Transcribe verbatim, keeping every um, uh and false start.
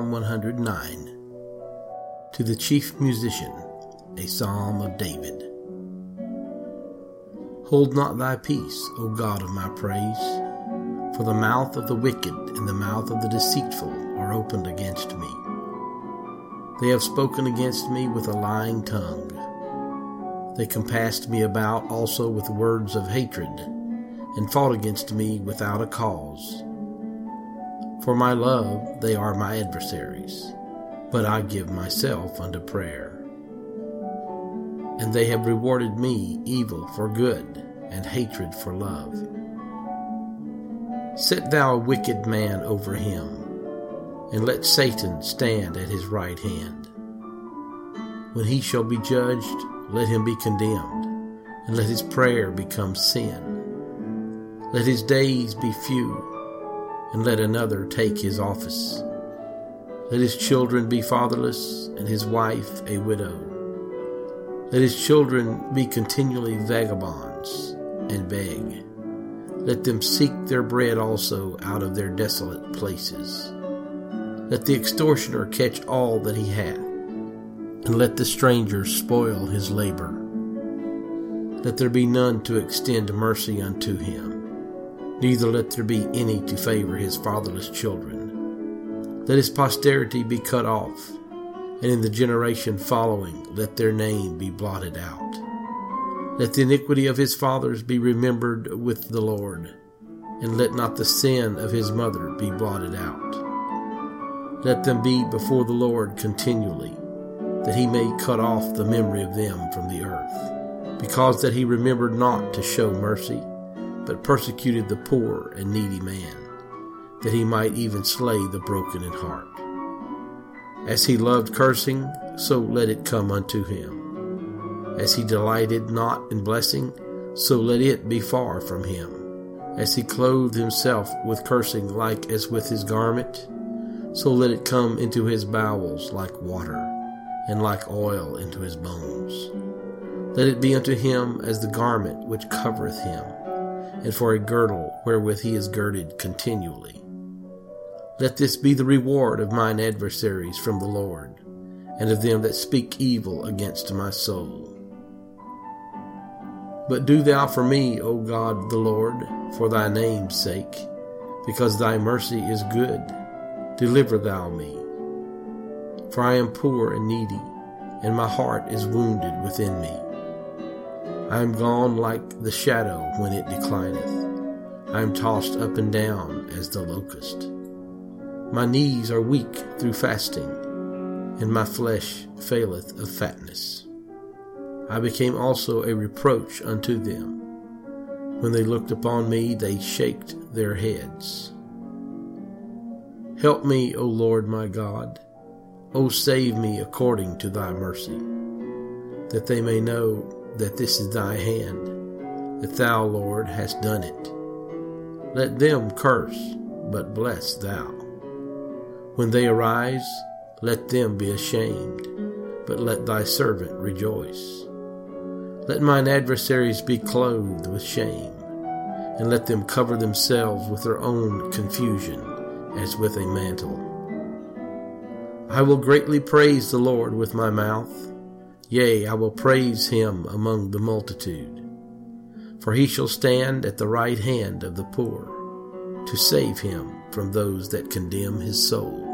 Psalm one hundred nine. To the chief musician, a psalm of David. Hold not thy peace, O God of my praise, for the mouth of the wicked and the mouth of the deceitful are opened against me. They have spoken against me with a lying tongue. They compassed me about also with words of hatred, and fought against me without a cause. For my love they are my adversaries, but I give myself unto prayer. And they have rewarded me evil for good, and hatred for love. Set thou a wicked man over him, and let Satan stand at his right hand. When he shall be judged, let him be condemned, and let his prayer become sin. Let his days be few, and let another take his office. Let his children be fatherless, and his wife a widow. Let his children be continually vagabonds, and beg. Let them seek their bread also out of their desolate places. Let the extortioner catch all that he hath, and let the stranger spoil his labor. Let there be none to extend mercy unto him, neither let there be any to favor his fatherless children. Let his posterity be cut off, and in the generation following let their name be blotted out. Let the iniquity of his fathers be remembered with the Lord, and let not the sin of his mother be blotted out. Let them be before the Lord continually, that he may cut off the memory of them from the earth, because that he remembered not to show mercy, but persecuted the poor and needy man, that he might even slay the broken in heart. As he loved cursing, so let it come unto him. As he delighted not in blessing, so let it be far from him. As he clothed himself with cursing like as with his garment, so let it come into his bowels like water, and like oil into his bones. Let it be unto him as the garment which covereth him, and for a girdle wherewith he is girded continually. Let this be the reward of mine adversaries from the Lord, and of them that speak evil against my soul. But do thou for me, O God the Lord, for thy name's sake, because thy mercy is good, deliver thou me. For I am poor and needy, and my heart is wounded within me. I am gone like the shadow when it declineth. I am tossed up and down as the locust. My knees are weak through fasting, and my flesh faileth of fatness. I became also a reproach unto them. When they looked upon me, they shaked their heads. Help me, O Lord my God. O save me according to thy mercy, that they may know that this is thy hand, that thou, Lord, hast done it. Let them curse, but bless thou. When they arise, let them be ashamed, but let thy servant rejoice. Let mine adversaries be clothed with shame, and let them cover themselves with their own confusion, as with a mantle. I will greatly praise the Lord with my mouth. Yea, I will praise him among the multitude. For he shall stand at the right hand of the poor, to save him from those that condemn his soul.